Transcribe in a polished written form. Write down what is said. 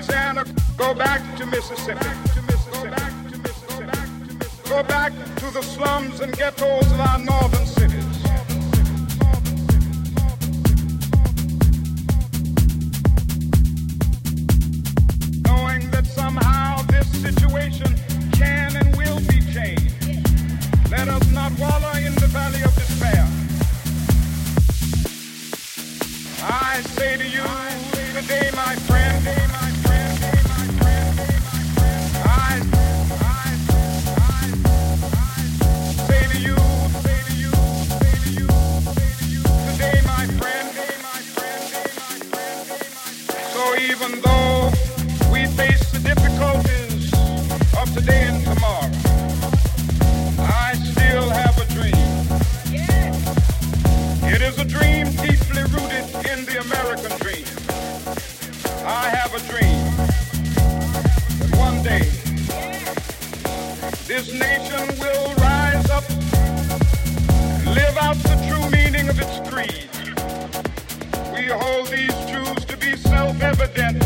Louisiana, go back to Mississippi. Go back to the slums and ghettos of our northern cities. Knowing that somehow this situation can and will be changed. Let us not wallow in the valley of despair. I say to you today, my friend, I say to you today, my friend. So even though we face the difficulties of today and tomorrow, I still have a dream. It is a dream deeply rooted in the American dream. I have a dream that one day this nation will rise up and live out the true meaning of its creed. We hold these truths to be self-evident